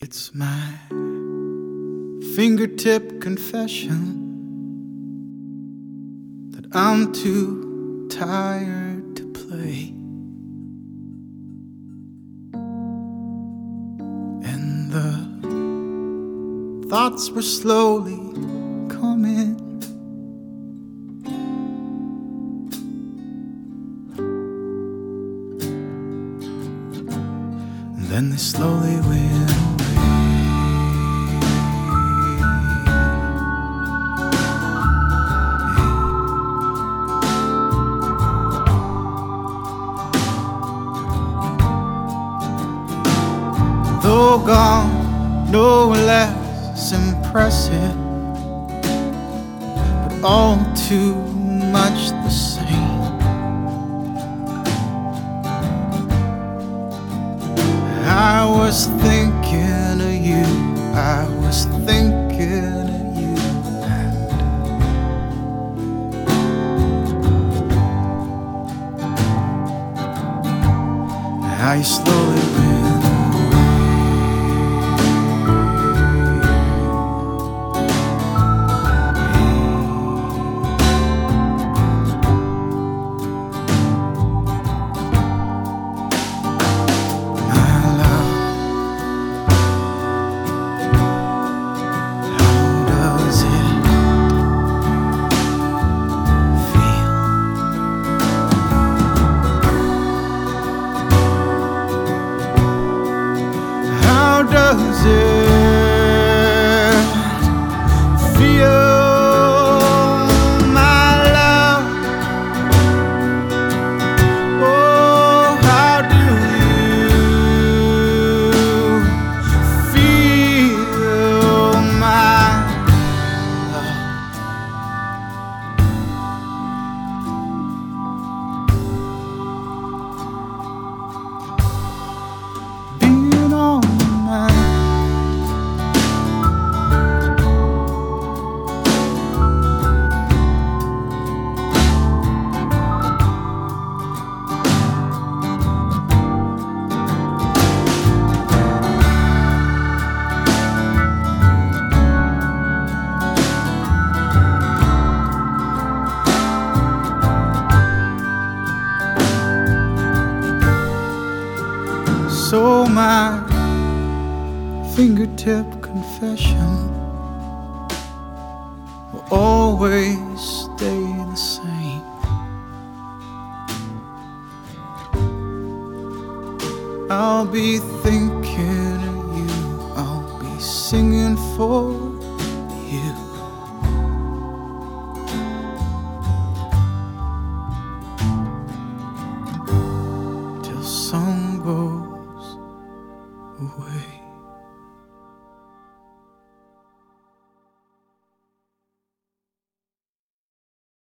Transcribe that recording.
It's my fingertip confession that I'm too tired to play, and the thoughts were slowly coming. And then they slowly went away. Though gone, no less impressive, but all too much the same. I was thinking of you, I was thinking of you, and how you slowly went away. How does it feel, my love? Oh, how do you feel, my love? Being on my so my fingertip confession will always stay the same. I'll be thinking of you, I'll be singing for you.